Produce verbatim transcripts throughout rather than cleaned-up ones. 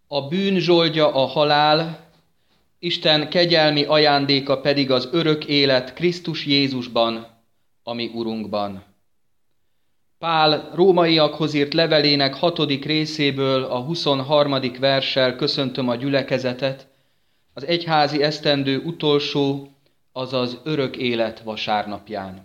A bűn zsoldja a halál, Isten kegyelmi ajándéka pedig az örök élet Krisztus Jézusban, a mi Urunkban. Pál rómaiakhoz írt levelének hatodik részéből a huszonharmadik verssel köszöntöm a gyülekezetet, az egyházi esztendő utolsó, azaz örök élet vasárnapján.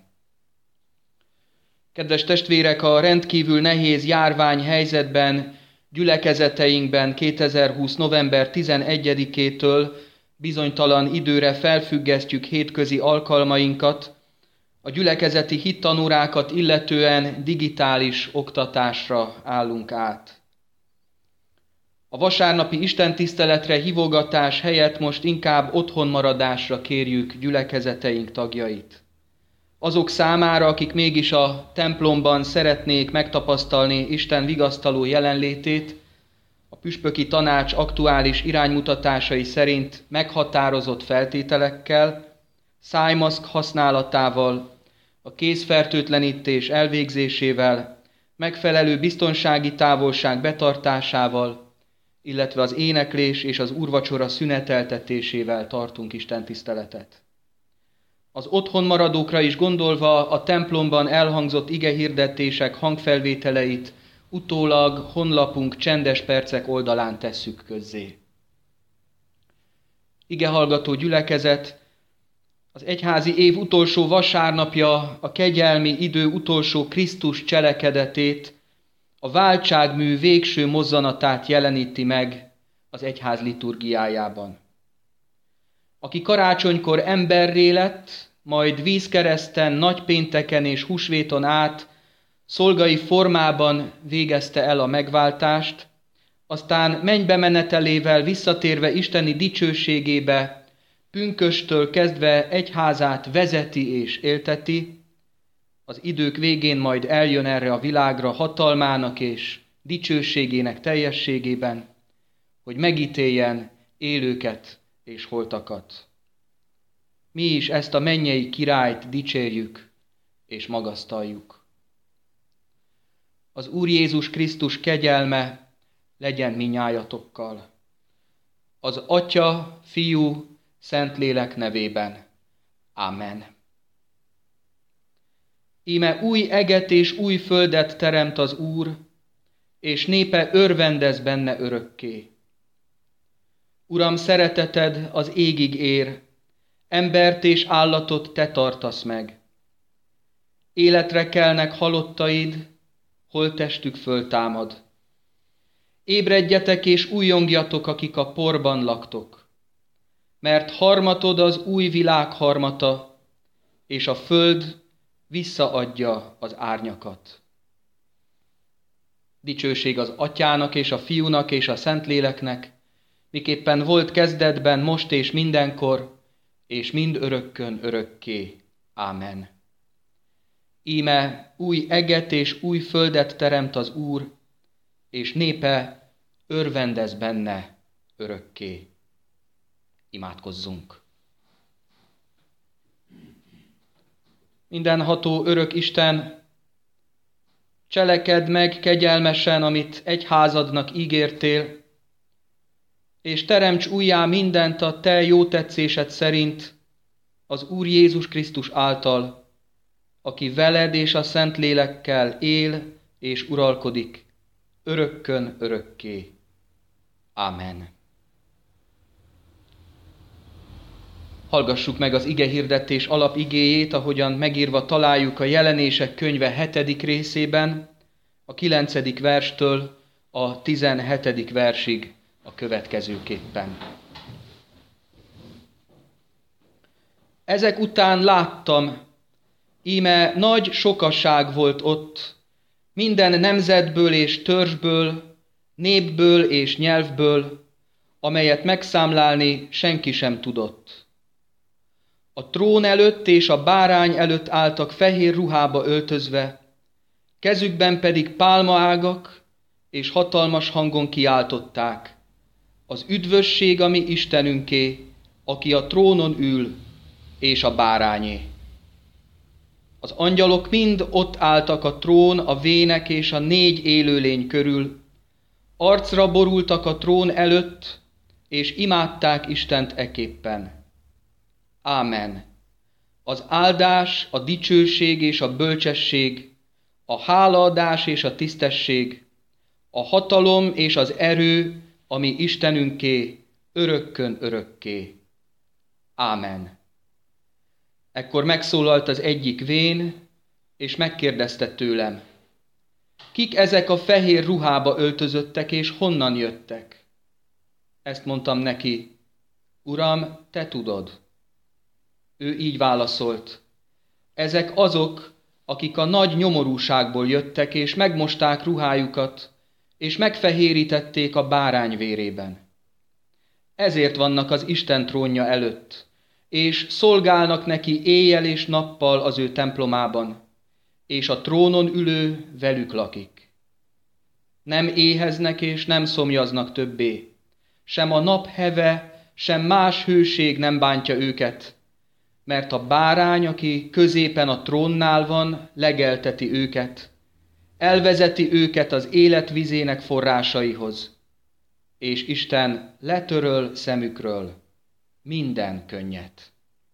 Kedves testvérek, a rendkívül nehéz járványhelyzetben, gyülekezeteinkben kétezer-húsz. november tizenegyedikétől bizonytalan időre felfüggesztjük hétközi alkalmainkat, a gyülekezeti hittanórákat illetően digitális oktatásra állunk át. A vasárnapi istentiszteletre hívogatás helyett most inkább otthonmaradásra kérjük gyülekezeteink tagjait. Azok számára, akik mégis a templomban szeretnék megtapasztalni Isten vigasztaló jelenlétét, a püspöki tanács aktuális iránymutatásai szerint meghatározott feltételekkel, szájmaszk használatával, a kézfertőtlenítés elvégzésével, megfelelő biztonsági távolság betartásával, illetve az éneklés és az úrvacsora szüneteltetésével tartunk istentiszteletet. Az otthon maradókra is gondolva a templomban elhangzott igehirdetések hangfelvételeit utólag honlapunk Csendes Percek oldalán tesszük közzé. Igehallgató gyülekezet, az egyházi év utolsó vasárnapja a kegyelmi idő utolsó Krisztus cselekedetét, a váltságmű végső mozzanatát jeleníti meg az egyház liturgiájában. Aki karácsonykor emberré lett, majd vízkereszten, nagypénteken és húsvéton át szolgai formában végezte el a megváltást, aztán mennybe menetelével visszatérve isteni dicsőségébe, pünkösttől kezdve egyházát vezeti és élteti, az idők végén majd eljön erre a világra hatalmának és dicsőségének teljességében, hogy megítéljen élőket és holtakat. Mi is ezt a mennyei királyt dicsérjük és magasztaljuk. Az Úr Jézus Krisztus kegyelme legyen minnyájatokkal. Az Atya, Fiú, Szentlélek nevében. Amen. Íme új eget és új földet teremt az Úr, és népe örvendez benne örökké. Uram, szereteted az égig ér, embert és állatot te tartasz meg. Életre kelnek halottaid, holttestük föltámad. Ébredjetek és újjongjatok, akik a porban laktok, mert harmatod az új világ harmata, és a föld visszaadja az árnyakat. Dicsőség az Atyának és a Fiúnak és a Szentléleknek, miképpen volt kezdetben, most és mindenkor, és mind örökkön örökké. Ámen. Íme új eget és új földet teremt az Úr, és népe örvendez benne örökké. Imádkozzunk. Mindenható örök Isten, cselekedd meg kegyelmesen, amit egyházadnak ígértél, és teremts újjá mindent a te jó tetszésed szerint az Úr Jézus Krisztus által, aki veled és a Szentlélekkel él és uralkodik, örökkön örökké. Ámen. Hallgassuk meg az igehirdetés alapigéjét, ahogyan megírva találjuk a Jelenések könyve hetedik részében, a kilencedik verstől a tizenhetedik versig a következőképpen. Ezek után láttam, íme nagy sokaság volt ott, minden nemzetből és törzsből, népből és nyelvből, amelyet megszámlálni senki sem tudott. A trón előtt és a bárány előtt álltak fehér ruhába öltözve, kezükben pedig pálmaágak, és hatalmas hangon kiáltották: az üdvösség a mi Istenünké, aki a trónon ül, és a bárányé. Az angyalok mind ott álltak a trón, a vének és a négy élőlény körül, Arcra borultak a trón előtt, és imádták Istent eképpen. Ámen. Az áldás, a dicsőség és a bölcsesség, a hálaadás és a tisztesség, a hatalom és az erő, ami Istenünké, örökkön örökké. Ámen. Ekkor megszólalt az egyik vén, és megkérdezte tőlem: kik ezek a fehér ruhába öltözöttek, és honnan jöttek? Ezt mondtam neki: Uram, te tudod. Ő így válaszolt: ezek azok, akik a nagy nyomorúságból jöttek, és megmosták ruhájukat, és megfehérítették a bárány vérében. Ezért vannak az Isten trónja előtt, és szolgálnak neki éjjel és nappal az ő templomában, és a trónon ülő velük lakik. Nem éheznek és nem szomjaznak többé, sem a nap heve, sem más hőség nem bántja őket, mert a bárány, aki középen a trónnál van, legelteti őket, elvezeti őket az élet vizének forrásaihoz, és Isten letöröl szemükről minden könnyet.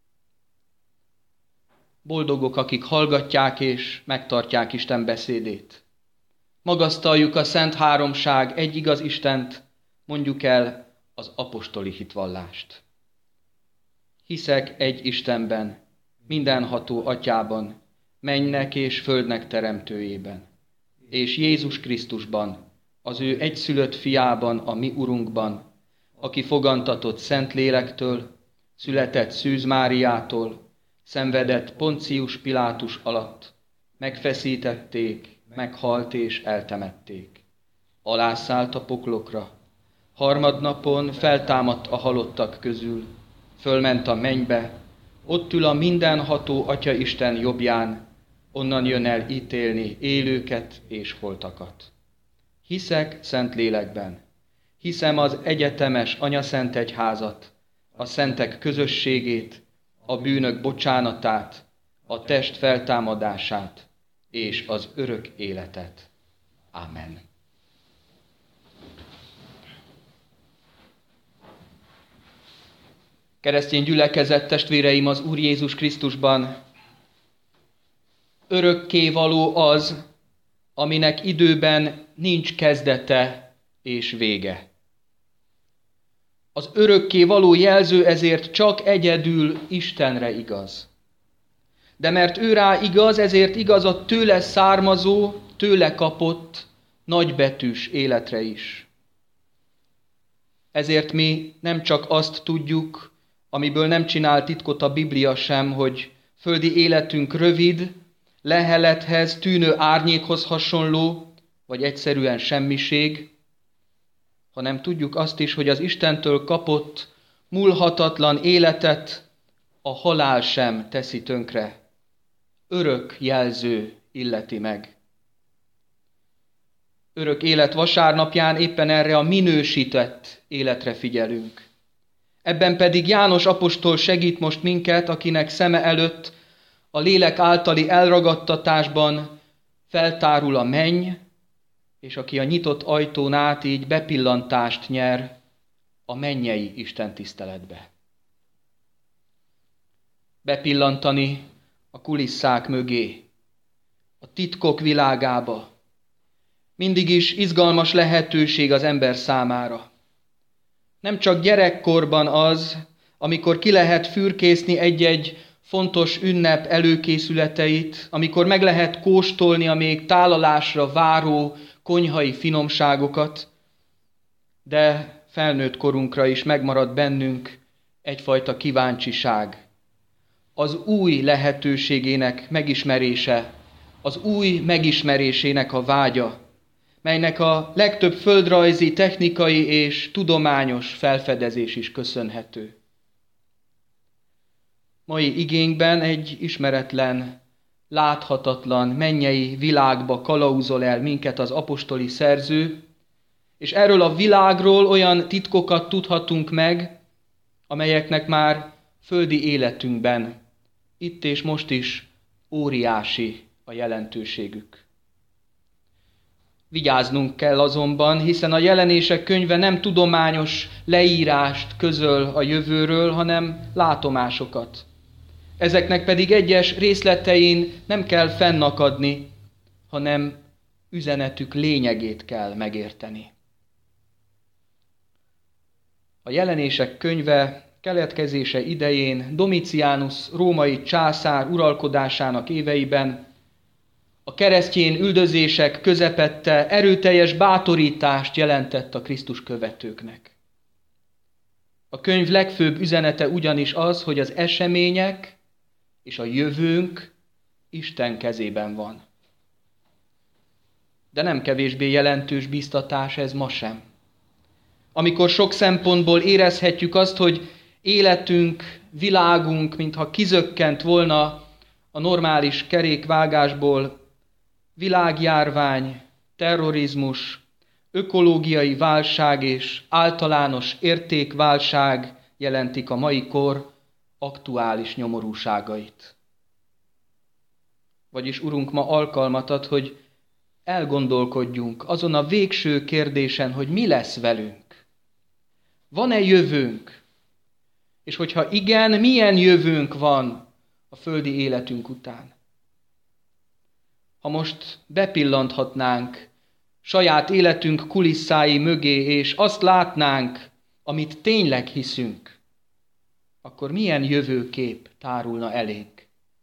Boldogok, akik hallgatják és megtartják Isten beszédét. Magasztaljuk a Szent Háromság egy igaz Istent, mondjuk el az apostoli hitvallást. Hiszek egy Istenben, mindenható Atyában, mennynek és földnek teremtőjében, és Jézus Krisztusban, az ő egyszülött fiában, a mi Urunkban, aki fogantatott Szentlélektől, született Szűz Máriától, szenvedett Poncius Pilátus alatt, megfeszítették, meghalt és eltemették. Alászállt a poklokra, harmadnapon feltámadt a halottak közül, fölment a mennybe, ott ül a mindenható Atya Isten jobbján, onnan jön el ítélni élőket és holtakat. Hiszek Szentlélekben, hiszem az egyetemes Anyaszent Egyházat, a szentek közösségét, a bűnök bocsánatát, a test feltámadását és az örök életet. Ámen. Keresztény gyülekezet, testvéreim az Úr Jézus Krisztusban, örökkévaló az, aminek időben nincs kezdete és vége. Az örökkévaló jelző ezért csak egyedül Istenre igaz. De mert ő rá igaz, ezért igaz a tőle származó, tőle kapott, nagybetűs életre is. Ezért mi nem csak azt tudjuk, amiből nem csinál titkot a Biblia sem, hogy földi életünk rövid, lehelethez, tűnő árnyékhoz hasonló, vagy egyszerűen semmiség, hanem tudjuk azt is, hogy az Istentől kapott, múlhatatlan életet a halál sem teszi tönkre. Örök jelző illeti meg. Örök élet vasárnapján éppen erre a minősített életre figyelünk. Ebben pedig János apostol segít most minket, akinek szeme előtt a lélek általi elragadtatásban feltárul a menny, és aki a nyitott ajtón át így bepillantást nyer a mennyei istentiszteletbe. Bepillantani a kulisszák mögé, a titkok világába. Mindig is izgalmas lehetőség az ember számára. Nem csak gyerekkorban az, amikor ki lehet fürkészni egy-egy fontos ünnep előkészületeit, amikor meg lehet kóstolni a még tálalásra váró konyhai finomságokat, de felnőtt korunkra is megmarad bennünk egyfajta kíváncsiság. Az új lehetőségének megismerése, az új megismerésének a vágya, melynek a legtöbb földrajzi, technikai és tudományos felfedezés is köszönhető. Mai igénkben egy ismeretlen, láthatatlan, mennyei világba kalauzol el minket az apostoli szerző, és erről a világról olyan titkokat tudhatunk meg, amelyeknek már földi életünkben, itt és most is óriási a jelentőségük. Vigyáznunk kell azonban, hiszen a Jelenések könyve nem tudományos leírást közöl a jövőről, hanem látomásokat. Ezeknek pedig egyes részletein nem kell fennakadni, hanem üzenetük lényegét kell megérteni. A Jelenések könyve keletkezése idején Domitianus római császár uralkodásának éveiben a keresztjén üldözések közepette erőteljes bátorítást jelentett a Krisztus követőknek. A könyv legfőbb üzenete ugyanis az, hogy az események és a jövőnk Isten kezében van. De nem kevésbé jelentős biztatás ez ma sem. Amikor sok szempontból érezhetjük azt, hogy életünk, világunk, mintha kizökkent volna a normális kerékvágásból, világjárvány, terrorizmus, ökológiai válság és általános értékválság jelentik a mai kor aktuális nyomorúságait. Vagyis Urunk ma alkalmat ad, hogy elgondolkodjunk azon a végső kérdésen, hogy mi lesz velünk. Van-e jövőnk? És hogyha igen, milyen jövőnk van a földi életünk után? Ha most bepillanthatnánk saját életünk kulisszái mögé, és azt látnánk, amit tényleg hiszünk, akkor milyen jövőkép tárulna elénk?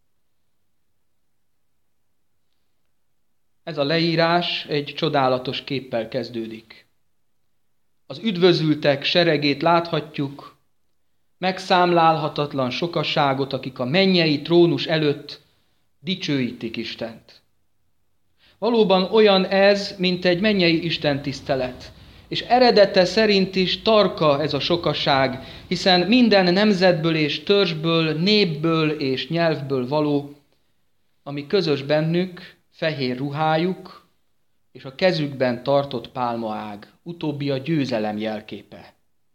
Ez a leírás egy csodálatos képpel kezdődik. Az üdvözültek seregét láthatjuk, megszámlálhatatlan sokaságot, akik a mennyei trónus előtt dicsőítik Istent. Valóban olyan ez, mint egy mennyei istentisztelet, és eredete szerint is tarka ez a sokaság, hiszen minden nemzetből és törzsből, népből és nyelvből való, ami közös bennük, fehér ruhájuk és a kezükben tartott pálmaág, utóbbi a győzelem jelképe.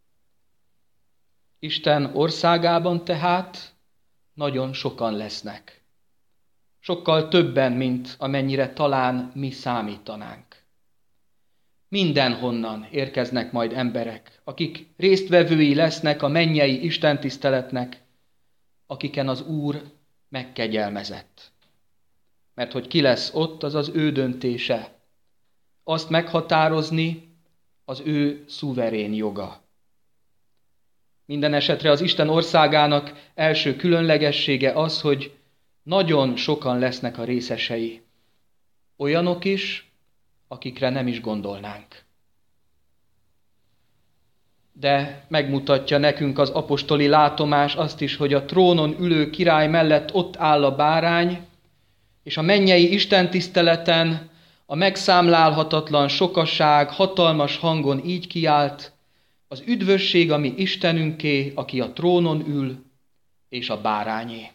Isten országában tehát nagyon sokan lesznek. Sokkal többen, mint amennyire talán mi számítanánk. Mindenhonnan érkeznek majd emberek, akik résztvevői lesznek a mennyei istentiszteletnek, akiken az Úr megkegyelmezett. Mert hogy ki lesz ott, az az ő döntése. Azt meghatározni az ő szuverén joga. Minden esetre az Isten országának első különlegessége az, hogy nagyon sokan lesznek a részesei. Olyanok is, akikre nem is gondolnánk. De megmutatja nekünk az apostoli látomás azt is, hogy a trónon ülő király mellett ott áll a bárány, és a mennyei istentiszteleten a megszámlálhatatlan sokaság hatalmas hangon így kiált: az üdvösség a mi Istenünké, aki a trónon ül, és a bárányé.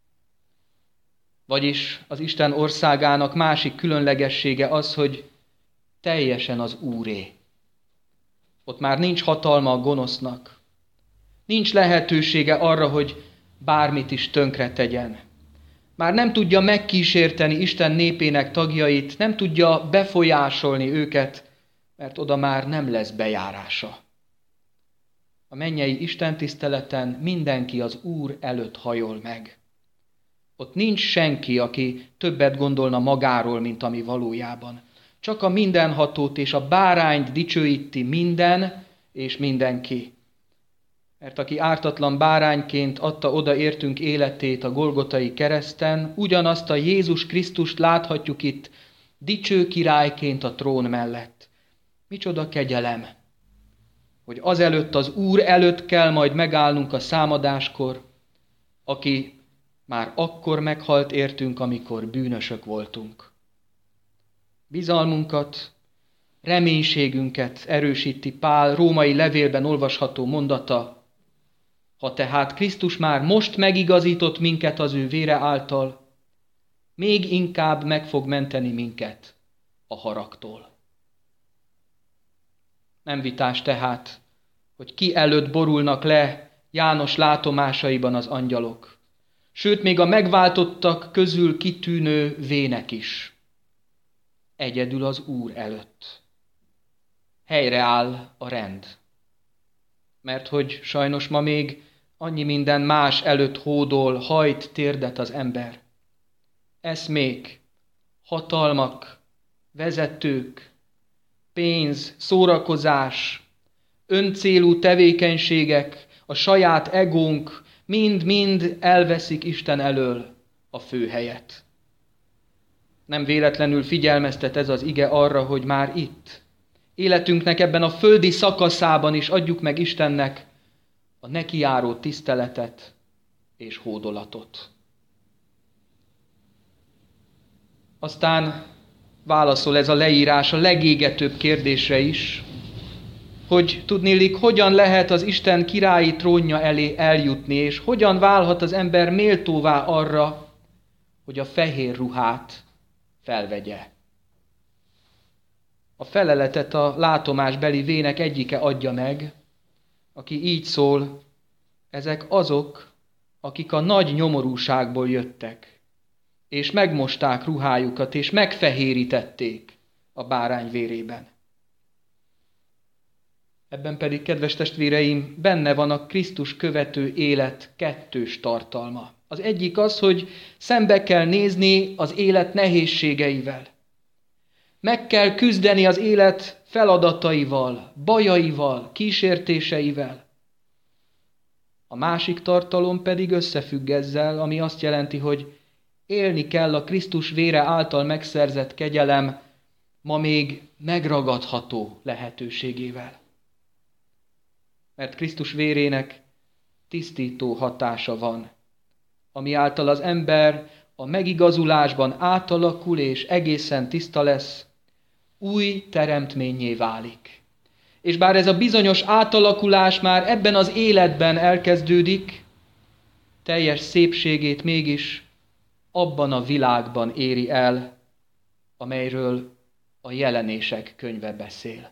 Vagyis az Isten országának másik különlegessége az, hogy teljesen az Úré. Ott már nincs hatalma a gonosznak. Nincs lehetősége arra, hogy bármit is tönkre tegyen. Már nem tudja megkísérteni Isten népének tagjait, nem tudja befolyásolni őket, mert oda már nem lesz bejárása. A mennyei istentiszteleten mindenki az Úr előtt hajol meg. Ott nincs senki, aki többet gondolna magáról, mint ami valójában. Csak a mindenhatót és a bárányt dicsőíti minden és mindenki. Mert aki ártatlan bárányként adta oda értünk életét a Golgotai kereszten, ugyanazt a Jézus Krisztust láthatjuk itt dicső királyként a trón mellett. Micsoda kegyelem, hogy azelőtt az Úr előtt kell majd megállnunk a számadáskor, aki már akkor meghalt értünk, amikor bűnösök voltunk. Bizalmunkat, reménységünket erősíti Pál római levélben olvasható mondata: ha tehát Krisztus már most megigazított minket az ő vére által, még inkább meg fog menteni minket a haragtól. Nem vitás tehát, hogy ki előtt borulnak le János látomásaiban az angyalok, sőt még a megváltottak közül kitűnő vének is. egyedül az Úr előtt. Helyreáll a rend. Mert hogy sajnos ma még annyi minden más előtt hódol, hajt térdet az ember. Eszmék, hatalmak, vezetők, pénz, szórakozás, öncélú tevékenységek, a saját egónk mind-mind elveszik Isten elől a főhelyet. Nem véletlenül figyelmeztet ez az ige arra, hogy már itt, életünknek ebben a földi szakaszában is adjuk meg Istennek a nekijáró tiszteletet és hódolatot. Aztán válaszol ez a leírás a legégetőbb kérdésre is, hogy tudniillik, hogyan lehet az Isten királyi trónja elé eljutni, és hogyan válhat az ember méltóvá arra, hogy a fehér ruhát felvegye. A feleletet a látomásbeli vének egyike adja meg, aki így szól: ezek azok, akik a nagy nyomorúságból jöttek, és megmosták ruhájukat, és megfehérítették a bárány vérében. Ebben pedig, kedves testvéreim, benne van a Krisztus követő élet kettős tartalma. Az egyik az, hogy szembe kell nézni az élet nehézségeivel. Meg kell küzdeni az élet feladataival, bajaival, kísértéseivel. A másik tartalom pedig összefügg ezzel, ami azt jelenti, hogy élni kell a Krisztus vére által megszerzett kegyelem ma még megragadható lehetőségével. Mert Krisztus vérének tisztító hatása van, ami által az ember a megigazulásban átalakul és egészen tiszta lesz, új teremtménnyé válik. És bár ez a bizonyos átalakulás már ebben az életben elkezdődik, teljes szépségét mégis abban a világban éri el, amelyről a Jelenések könyve beszél.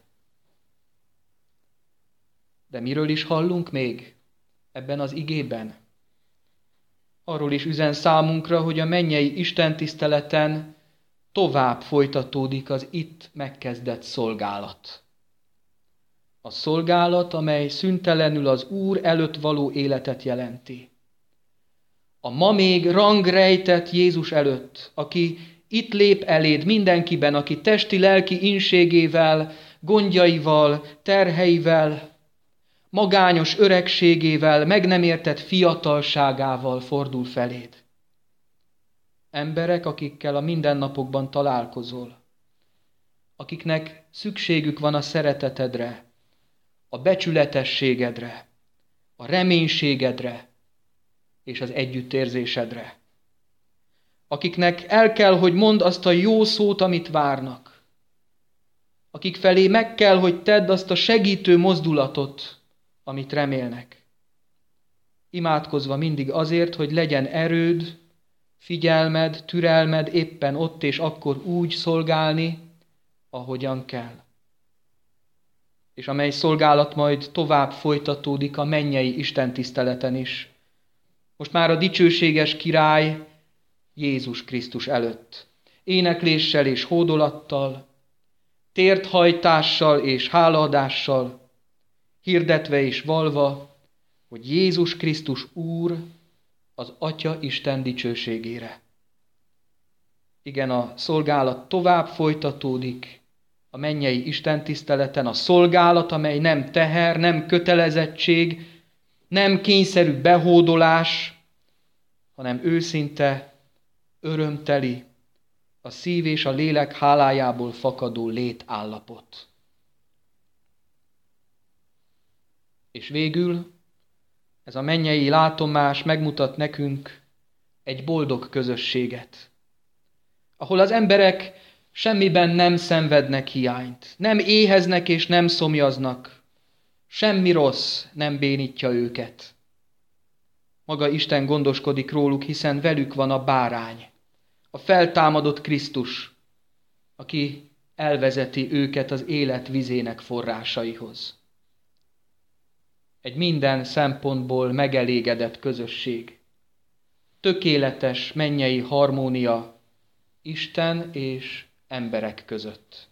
De miről is hallunk még ebben az igében? Arról is üzen számunkra, hogy a mennyei istentiszteleten tovább folytatódik az itt megkezdett szolgálat. A szolgálat, amely szüntelenül az Úr előtt való életet jelenti. A ma még rangrejtett Jézus előtt, aki itt lép eléd mindenkiben, aki testi-lelki inségével, gondjaival, terheivel, magányos öregségével, meg nem értett fiatalságával fordul feléd. Emberek, akikkel a mindennapokban találkozol, akiknek szükségük van a szeretetedre, a becsületességedre, a reménységedre és az együttérzésedre. Akiknek el kell, hogy mondd azt a jó szót, amit várnak. Akik felé meg kell, hogy tedd azt a segítő mozdulatot, amit remélnek. Imádkozva mindig azért, hogy legyen erőd, figyelmed, türelmed éppen ott és akkor úgy szolgálni, ahogyan kell. És amely szolgálat majd tovább folytatódik a mennyei istentiszteleten is. Most már a dicsőséges király Jézus Krisztus előtt. Énekléssel és hódolattal, térthajtással és hálaadással, hirdetve és valva, hogy Jézus Krisztus Úr az Atya Isten dicsőségére. Igen, a szolgálat tovább folytatódik a mennyei istentiszteleten, a szolgálat, amely nem teher, nem kötelezettség, nem kényszerű behódolás, hanem őszinte, örömteli, a szív és a lélek hálájából fakadó létállapot. És végül ez a mennyei látomás megmutat nekünk egy boldog közösséget, ahol az emberek semmiben nem szenvednek hiányt, nem éheznek és nem szomjaznak, semmi rossz nem bénítja őket. Maga Isten gondoskodik róluk, hiszen velük van a bárány, a feltámadott Krisztus, aki elvezeti őket az élet vizének forrásaihoz. Egy minden szempontból megelégedett közösség, tökéletes mennyei harmónia Isten és emberek között.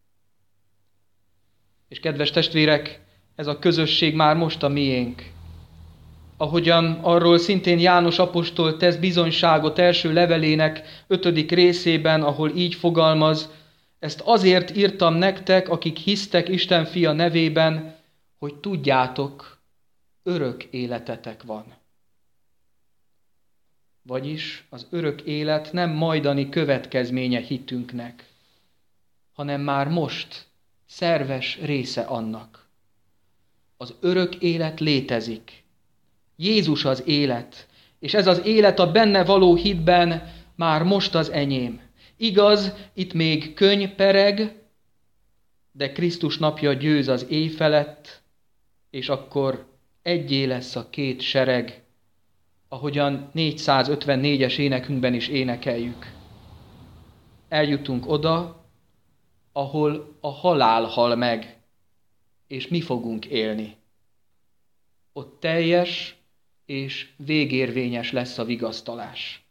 És kedves testvérek, ez a közösség már most a miénk. Ahogyan arról szintén János apostol tesz bizonyságot első levelének ötödik részében, ahol így fogalmaz: ezt azért írtam nektek, akik hisztek Isten fia nevében, hogy tudjátok, örök életetek van. Vagyis az örök élet nem majdani következménye hitünknek, hanem már most szerves része annak. Az örök élet létezik. Jézus az élet, és ez az élet a benne való hitben már most az enyém. Igaz, itt még könny pereg, de Krisztus napja győz az éj felett, és akkor egyé lesz a két sereg, ahogyan négyszázötvennégyes énekünkben is énekeljük. Eljutunk oda, ahol a halál hal meg, és mi fogunk élni. Ott teljes és végérvényes lesz a vigasztalás.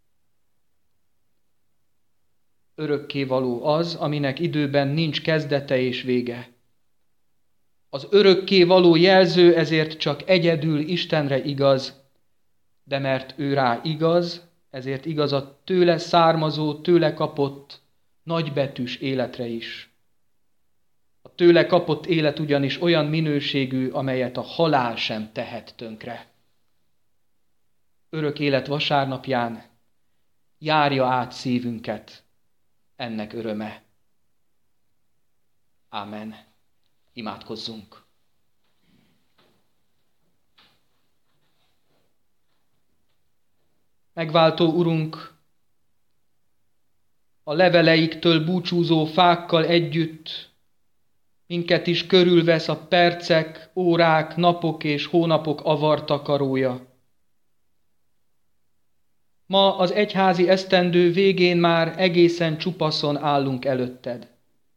Örökkévaló az, aminek időben nincs kezdete és vége. Az örökkévaló jelző ezért csak egyedül Istenre igaz, de mert ő rá igaz, ezért igaz a tőle származó, tőle kapott nagybetűs életre is. A tőle kapott élet ugyanis olyan minőségű, amelyet a halál sem tehet tönkre. Örök élet vasárnapján járja át szívünket ennek öröme. Ámen. Imádkozzunk. Megváltó Urunk, a leveleiktől búcsúzó fákkal együtt minket is körülvesz a percek, órák, napok és hónapok avartakarója. Ma az egyházi esztendő végén már egészen csupaszon állunk előtted.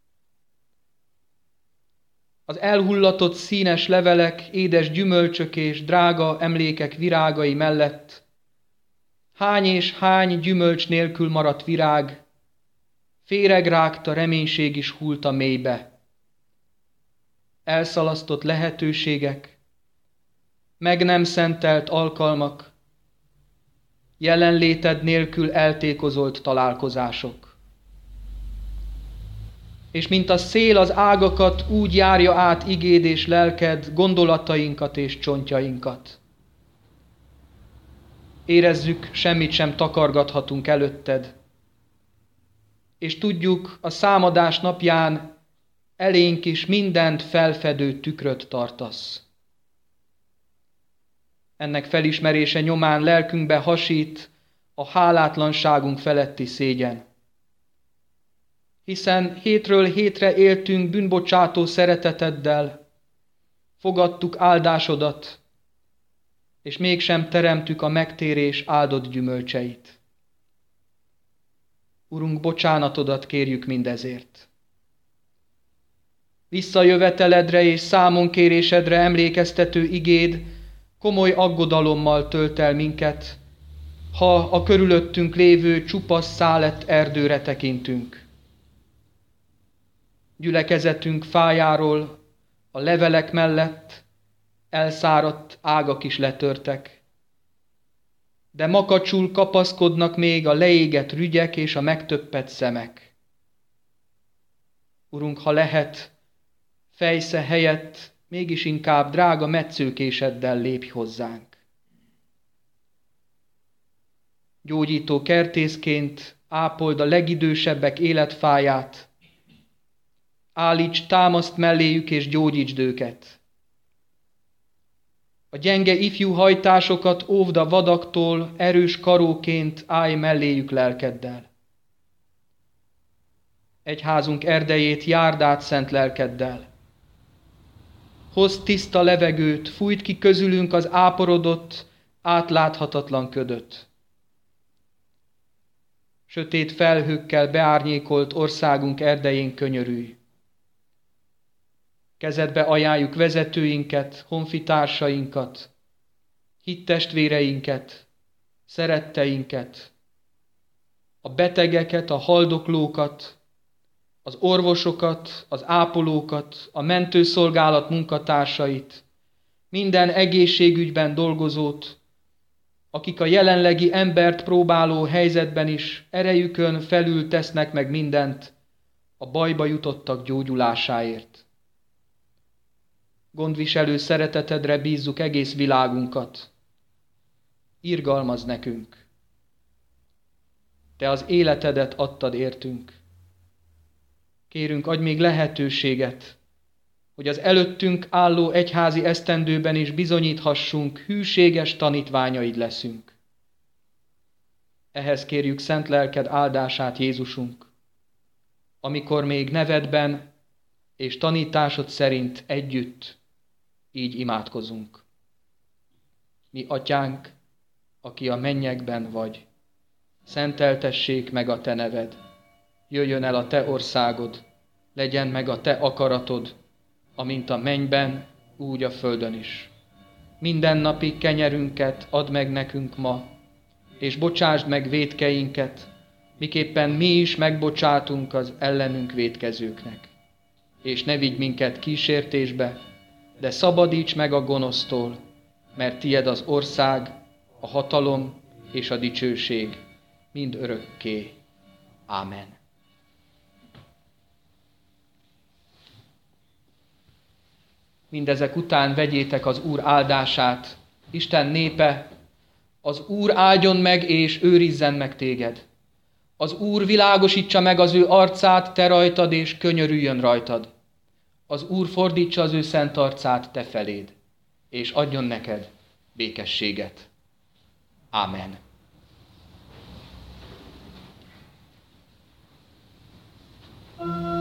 Az elhullatott színes levelek, édes gyümölcsök és drága emlékek virágai mellett hány és hány gyümölcs nélkül maradt virág, féregrágta reménység is hult a mélybe. Elszalasztott lehetőségek, meg nem szentelt alkalmak, jelenléted nélkül eltékozolt találkozások. És mint a szél az ágakat, úgy járja át igéd és lelked gondolatainkat és csontjainkat. Érezzük, semmit sem takargathatunk előtted, és tudjuk, a számadás napján elénk is mindent felfedő tükröt tartasz. Ennek felismerése nyomán lelkünkbe hasít a hálátlanságunk feletti szégyen. Hiszen hétről hétre éltünk bűnbocsátó szereteteddel, fogadtuk áldásodat, és mégsem teremtük a megtérés áldott gyümölcseit. Urunk, bocsánatodat kérjük mindezért. Visszajöveteledre és számonkérésedre emlékeztető igéd komoly aggodalommal tölt el minket, ha a körülöttünk lévő csupasz szálett erdőre tekintünk. Gyülekezetünk fájáról a levelek mellett elszáradt ágak is letörtek, de makacsul kapaszkodnak még a leégett rügyek és a megtöppett szemek. Urunk, ha lehet, fejsze helyett mégis inkább drága metszőkéseddel lépj hozzánk. Gyógyító kertészként ápold a legidősebbek életfáját, állíts támaszt melléjük és gyógyítsd őket. A gyenge ifjú hajtásokat óvd a vadaktól, erős karóként állj melléjük lelkeddel. Egyházunk erdejét járd át szent lelkeddel. Hozd tiszta levegőt, fújt ki közülünk az áporodott, átláthatatlan ködöt. Sötét felhőkkel beárnyékolt országunk erdején könyörülj. Kezedbe ajánljuk vezetőinket, honfitársainkat, hittestvéreinket, szeretteinket, a betegeket, a haldoklókat, az orvosokat, az ápolókat, a mentőszolgálat munkatársait, minden egészségügyben dolgozót, akik a jelenlegi embert próbáló helyzetben is erejükön felül tesznek meg mindent a bajba jutottak gyógyulásáért. Gondviselő szeretetedre bízzuk egész világunkat. Irgalmazz nekünk. Te az életedet adtad értünk. Kérünk, adj még lehetőséget, hogy az előttünk álló egyházi esztendőben is bizonyíthassunk, hűséges tanítványaid leszünk. Ehhez kérjük szent lelked áldását, Jézusunk, amikor még nevedben és tanításod szerint együtt így imádkozunk. Mi atyánk, aki a mennyekben vagy, szenteltessék meg a te neved, jöjjön el a te országod, legyen meg a te akaratod, amint a mennyben, úgy a földön is. Mindennapi kenyerünket add meg nekünk ma, és bocsásd meg vétkeinket, miképpen mi is megbocsátunk az ellenünk vétkezőknek. És ne vigy minket kísértésbe, de szabadíts meg a gonosztól, mert tied az ország, a hatalom és a dicsőség mind örökké. Ámen. Mindezek után vegyétek az Úr áldását. Isten népe, az Úr áldjon meg és őrizzen meg téged. Az Úr világosítsa meg az ő arcát te rajtad, és könyörüljön rajtad. Az Úr fordítsa az ő szent arcát te feléd, és adjon neked békességet. Ámen. Thank you.